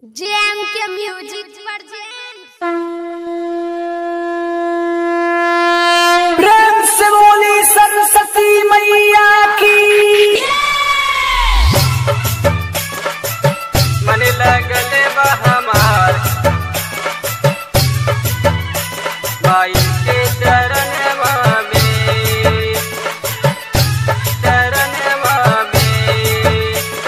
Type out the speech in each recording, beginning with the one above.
GeM के music present. प्रेम से बोली सरस्वती मैया की। मन लगले बा हमार माई के चरणवा में, चरणवा में।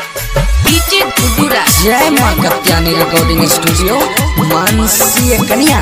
जय माँ कत्यानी रिकॉर्डिंग स्टूडियो मानसी कन्या।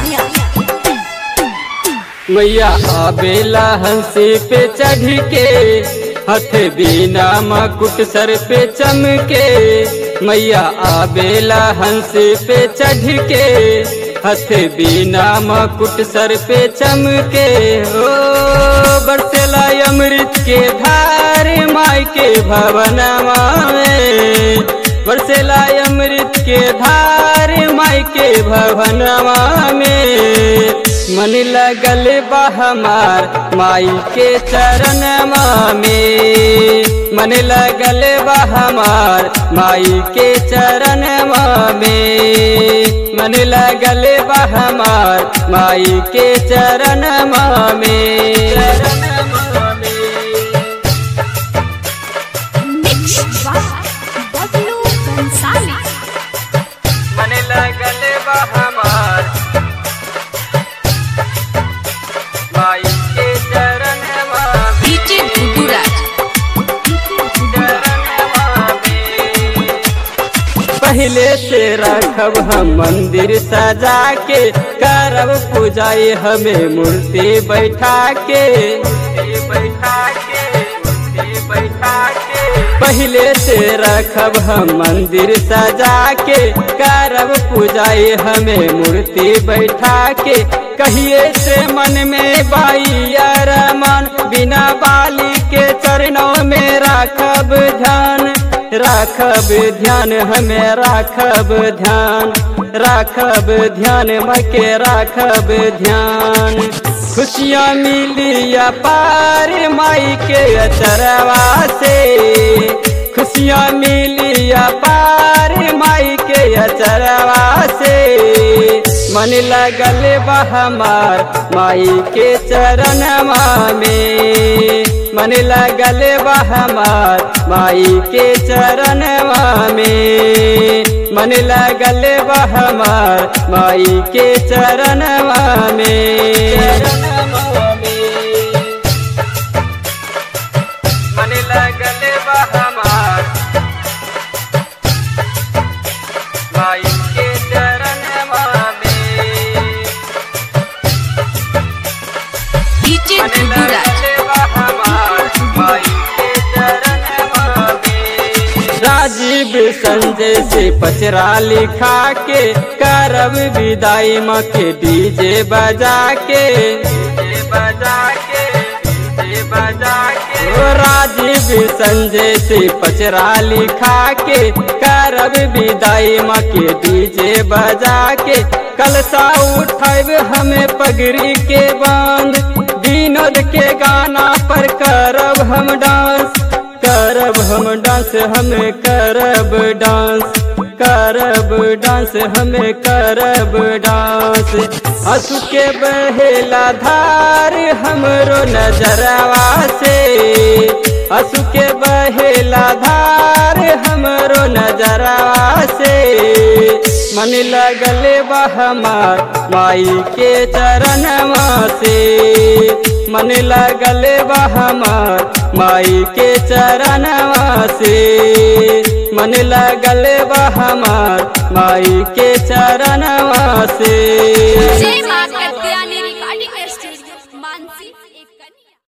मैया आबेला हंसी पे चढ़ के, हथ बिना मकुट सर पे चमके। मैया आबेला हंसी पे चढ़ के, हथ बिना मकुट सर पे चमके। ओ बरसेला अमृत के धार माई के भवनमा में, बरसेला अमृत के धार माई के भवनमा में। मन लगल बा हमार माई के चरणवा में, मन लगल बा हमार माई के चरणवा में, मन लगल बा हमार माई के चरणवा में, चरणवा में। Mix by Bablu Kansali. मन लगल बा हमार माई के चरणवा में, चरणवा में। पहले से रखब हम मंदिर सजा के, करब पूजाए हमें मूर्ति बैठा के, बैठा के, बैठा के। पहले से रखब हम मंदिर सजा के, करब पूजाए हमें मूर्ति बैठा के। कहिए से मन में बाई अरमान, बिना बाली के चरणों में राखब ध्यान, राखब ध्यान हमें राखब ध्यान, राखब ध्यान मके राखब ध्यान। खुशियाँ मिली अपार माई के अचरवा से, खुशियाँ मिली अपार माई के अचरवा से। मन लगल बा हमार माई के चरणवा में, मन लगल बा हमार माई के चरणवा में, मन लगल बा हमार माई के चरणवा में, चरणवा में। मन लगल बा हमार माई के चरणवा में, मन लगल बा हमार माई के चरणवा में। राजीव संजय से पचरा लिखा के, करब विदाई माँ के डीजे बजा के, डीजे बजा के, डीजे बजा के। ओ राजीव संजय से पचरा लिखा के, करब विदाई माँ के डीजे बजा के। कलसा उठाब हमें पगड़ी के बांध, विनोद के गाना पर करब हम डांस, करब हम डांस, हमें करब डांस, करब डांस, हमें करब डांस। आंसू के बहेला धार हमरो नजरवा से, आंसू के बहेला धार हमरो नजरवा से। मन लगल बा हमार माई के चरणवा से, मन लगल बा हमार माई के चरणवा से, मन लगल बा हमार माई के चरणवा